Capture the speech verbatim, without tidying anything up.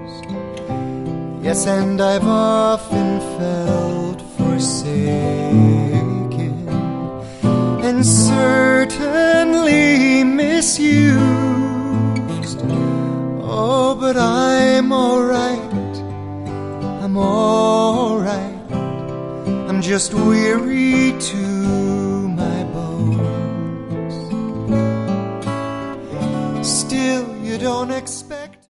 Yes, and I've often felt forsaken and certainly misused. Oh, but I'm alright, I'm alright. I'm just weary too.